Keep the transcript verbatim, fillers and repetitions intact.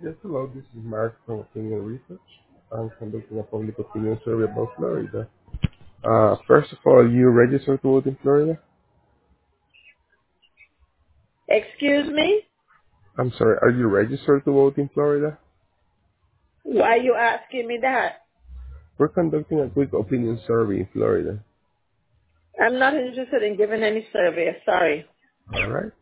Yes, hello. This is Mark from Opinion Research. I'm conducting a public opinion survey about Florida. Uh, first of all, you registered to vote in Florida? Excuse me? I'm sorry, are you registered to vote in Florida? Why you asking me that? We're conducting a quick opinion survey in Florida. I'm not interested in giving any survey. Sorry. All right.